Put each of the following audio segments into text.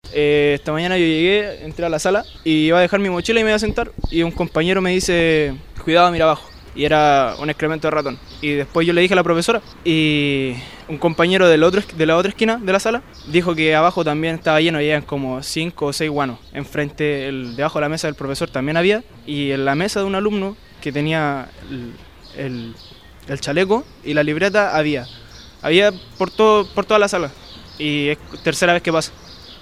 Esta mañana yo llegué, entré a la sala y iba a dejar mi mochila y me iba a sentar y un compañero me dice, cuidado, mira abajo. Y era un excremento de ratón. Y después yo le dije a la profesora y un compañero de la otra esquina de la sala dijo que abajo también estaba lleno, y habían como 5 o 6 guanos. Enfrente, debajo de la mesa del profesor también había, y en la mesa de un alumno que tenía el chaleco y la libreta había por toda la sala. Y es tercera vez que pasa.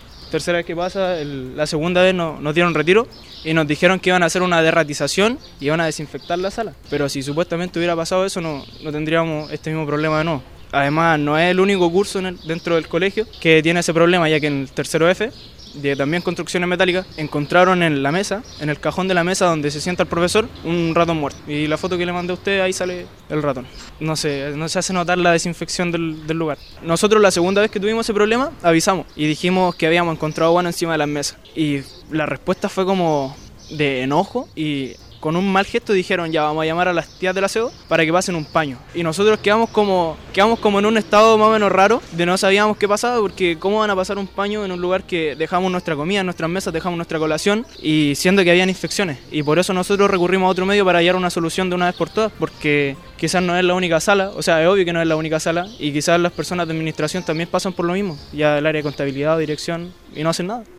La segunda vez nos dieron retiro y nos dijeron que iban a hacer una derratización y iban a desinfectar la sala. Pero si supuestamente hubiera pasado eso, no tendríamos este mismo problema de nuevo. Además, no es el único curso dentro del colegio que tiene ese problema, ya que en el tercero F, de también construcciones metálicas, encontraron en la mesa, en el cajón de la mesa donde se sienta el profesor, un ratón muerto. Y la foto que le mandé a usted, ahí sale el ratón. No se hace notar la desinfección del lugar. Nosotros la segunda vez que tuvimos ese problema, avisamos y dijimos que habíamos encontrado guano encima de las mesas. Y la respuesta fue como de enojo y con un mal gesto dijeron, ya vamos a llamar a las tías del aseo para que pasen un paño. Y nosotros quedamos como en un estado más o menos raro, de no sabíamos qué pasaba, porque cómo van a pasar un paño en un lugar que dejamos nuestra comida, en nuestras mesas, dejamos nuestra colación, y siendo que habían infecciones. Y por eso nosotros recurrimos a otro medio para hallar una solución de una vez por todas, porque quizás no es la única sala, o sea, es obvio que no es la única sala, y quizás las personas de administración también pasan por lo mismo, ya el área de contabilidad o dirección, y no hacen nada.